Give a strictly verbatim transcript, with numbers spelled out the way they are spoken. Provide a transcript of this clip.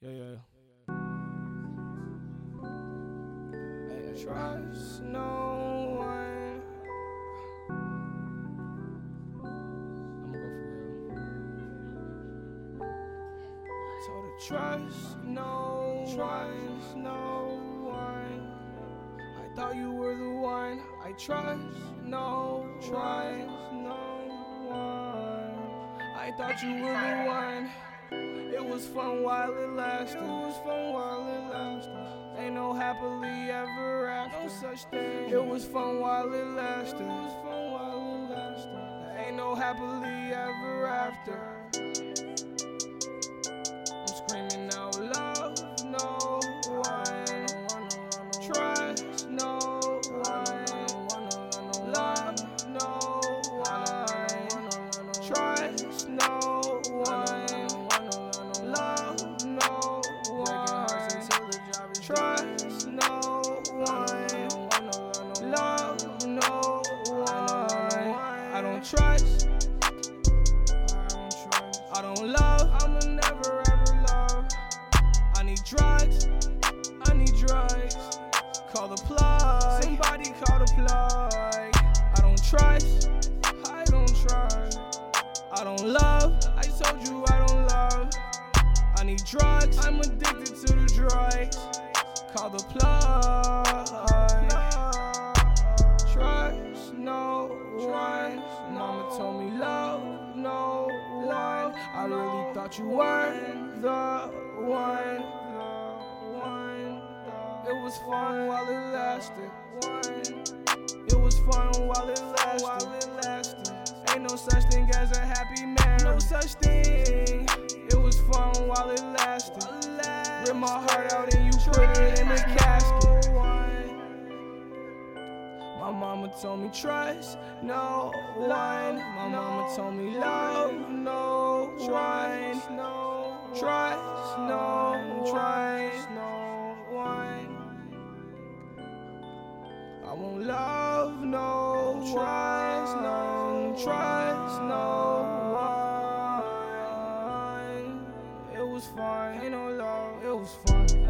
Yeah, yeah. I trust no one. I'ma go for real. Told her trust no one, no one. I thought you were the one. I trust no one, no one. I thought you were the one. It was fun while it lasted. It was fun while it lasted. Ain't no happily ever after. No such thing. It was fun while it lasted. It was fun while it lasted. Ain't no happily ever after. I'm screaming out love, no one. Trust, no one. Love, no one. Trust, no one. Love, no one. Trust, no one. Love, no one. I don't trust. I don't love. I'ma never ever love. I need drugs. I need drugs. Call the plug. Somebody call the plug. I don't trust. I don't trust. I don't love. I told you I don't love. I need drugs. I'm addicted to the drugs. Call the plug. Trust no one. Mama told me love no one. I really thought you were the one. It was fun while it lasted. It was fun while it lasted. Ain't no such thing as a happy marriage. No such thing. It was fun while it lasted. Rip my heart out and you put it in a casket. My mama told me trust no one. My mama told me love no one. Trust no one. I won't love no trust no trust no one. It was fun, ain't no love, it was fun.